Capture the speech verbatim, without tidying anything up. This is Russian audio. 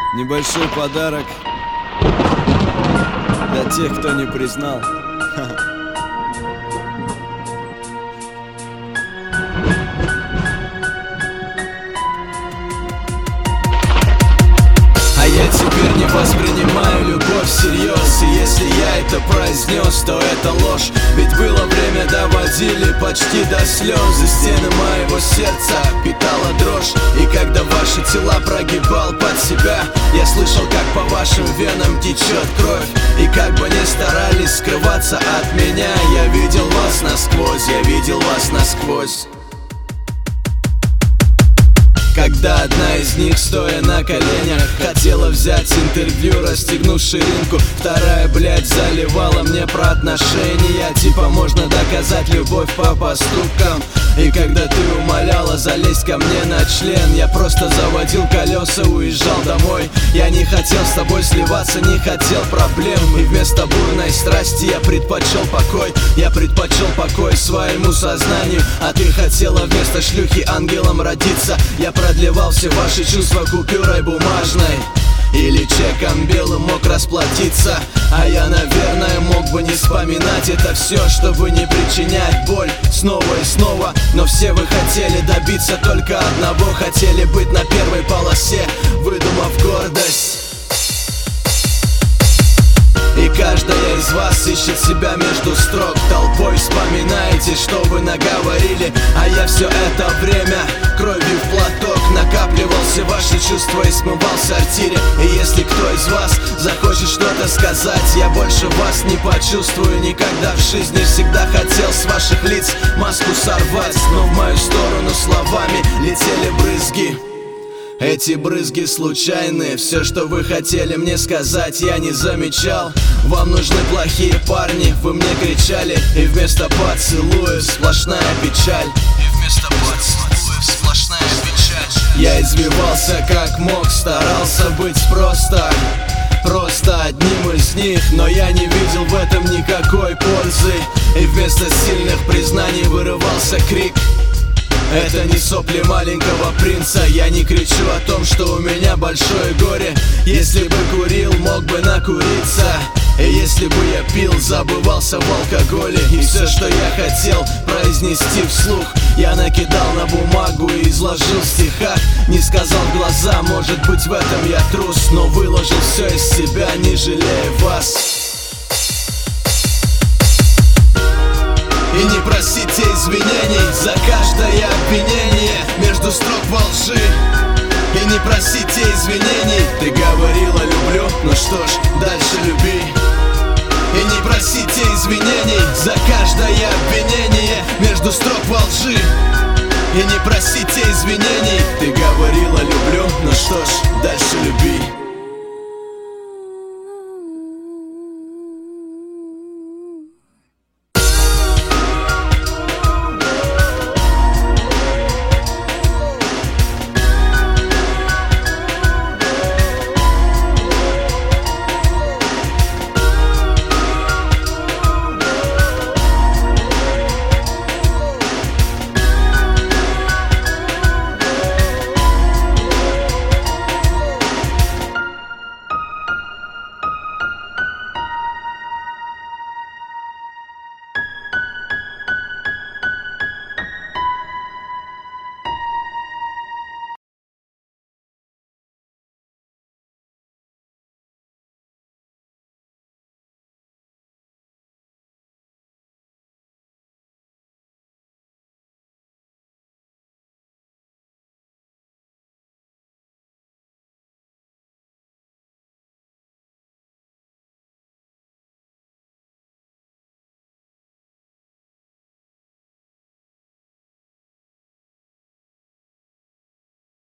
Небольшой подарок для тех, кто не признал. А я теперь не воспринимаю любовь всерьез. И если я это произнес, то это ложь. Ведь было время, доводили почти до слез. И стены моего сердца питала дрожь. И когда ваши тела прогибал под себя, я слышал, как по вашим венам течет кровь. И как бы ни старались скрываться от меня, я видел вас насквозь, я видел вас насквозь. Когда одна из них, стоя на коленях, хотела взять интервью, расстегнув ширинку, вторая, блядь, заливала мне про отношения. Типа можно доказать любовь по поступкам. И когда ты умоляла залезть ко мне на член, я просто заводил колеса, уезжал домой. Я не хотел с тобой сливаться, не хотел проблем. И вместо бурной страсти я предпочел покой. Я предпочел покой своему сознанию. А ты хотела вместо шлюхи ангелом родиться. Я продлевал все ваши чувства купюрой бумажной или чеком белым мог расплатиться. А я, наверное, мог бы не вспоминать это все, чтобы не причинять боль снова и снова. Но все вы хотели добиться только одного, хотели быть на первой полосе, выдумав гордость. И каждая из вас ищет себя между строк. Толпой вспоминаете, что вы наговорили. А я все это время кровью в платок накапливал все ваши чувства и смывал в сортире. И если кто из вас захочет что-то сказать, я больше вас не почувствую никогда в жизни. Всегда хотел с ваших лиц маску сорвать, но в мою сторону словами летели брызги. Эти брызги случайные, все, что вы хотели мне сказать, я не замечал. Вам нужны плохие парни, вы мне кричали. И вместо поцелуев сплошная печаль. И вместо поцелуев сплошная печаль. Я извивался как мог, старался быть просто Просто одним из них, но я не видел в этом никакой пользы. И вместо сильных признаний вырывался крик. Это не сопли маленького принца. Я не кричу о том, что у меня большое горе. Если бы курил, мог бы накуриться. И если бы я пил, забывался в алкоголе. И все, что я хотел произнести вслух, я накидал на бумагу и изложил в стихах. Не сказал в глаза, может быть в этом я трус, но выложил все из себя, не жалея вас. И не просите извинений за каждое обвинение между строк во лжи. И не просите извинений. Ты говорила люблю, ну что ж, дальше люби. И не просите извинений за каждое обвинение между строк во лжи. И не просите извинений. Ты говорила люблю, ну что ж, дальше люби.